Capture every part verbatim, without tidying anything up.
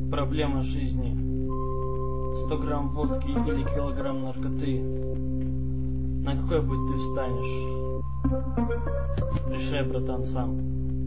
Проблема жизни. Сто грамм водки или килограмм наркоты. На какой путь ты встанешь? Решай, братан, сам.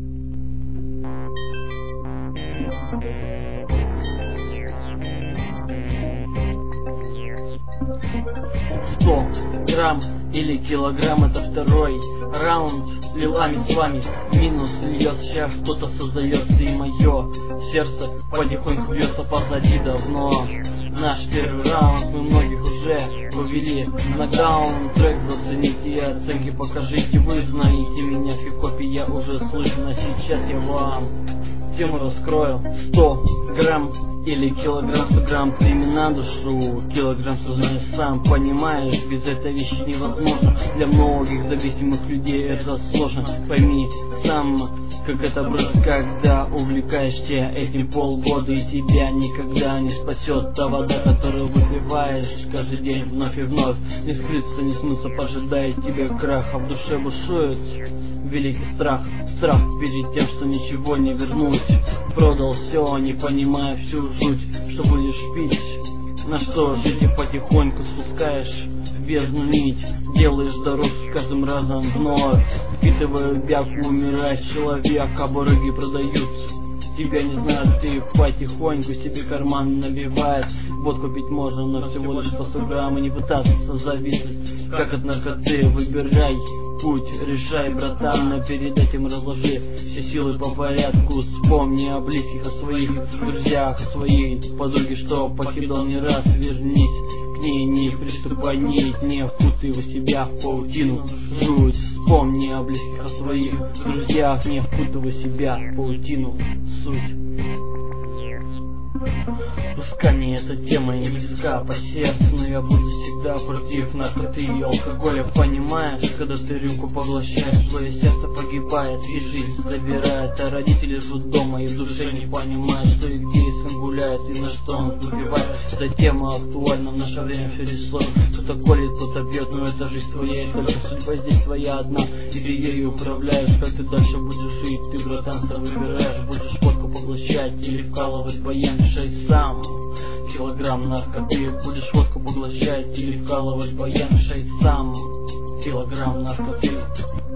Сто грамм или килограмм — это второй раунд. Лилами с вами минус льет, сейчас что-то создается, и мое сердце потихоньку бьется позади давно. Наш первый раунд, мы многих уже повели на даун. Трек зацените и оценки покажите. Вы знаете меня, в хип-хопе я уже слышен, а сейчас я вам тему раскрою. Сто грамм или килограмм, сто грамм племена душу, килограмм сознания, сам понимаешь, без этой вещи невозможно. Для многих зависимых людей это сложно. Пойми сам, как это брат, когда увлекаешься этим полгода, и тебя никогда не спасет та вода, которую выпиваешь каждый день вновь и вновь. Не скрыться, не смыться, поджидает тебя крах, а в душе бушует великий страх. Страх перед тем, что ничего не вернуть. Продал все, не понимая всю жуть. Что будешь пить? На что жить? И потихоньку спускаешь в бездну нить. Делаешь дорожку с каждым разом вновь. Впитывая бяку, умирает человек, а барыги продают тебя, не знаю, ты потихоньку себе карман набивает. Водку пить можно, но всего лишь по сто грамм, и не пытаться зависеть, как от наркоты. Выбирай путь, решай, братан, но перед этим разложи все силы по порядку. Вспомни о близких, о своих друзьях, о своей подруге, что покидал не раз. Вернись к ней, не приступай, не, не впутывай себя в паутину жуть. Вспомни о близких, о своих друзьях, не впутывай себя в паутину суть. Пускай мне эта тема не близка по сердцу, но я буду всегда против наркоты и алкоголя. Понимаешь, когда ты рюмку поглощаешь, твое сердце погибает и жизнь забирает. А родители ждут дома и в душе не понимают, что и где и сын гуляет, и на что он выпивает. Эта тема актуальна в наше время, все рисуем. Кто-то колет, кто-то бьет, но это жизнь твоя, и только судьба здесь твоя одна. И ты ею управляешь, как ты дальше будешь жить. Ты, братан, сам выбираешь, будешь водку поглощать или вкалывать баян, решай сам. Килограмм наркоты, будешь водку поглощать или вкалывать баян, решай сам. Килограмм наркоты.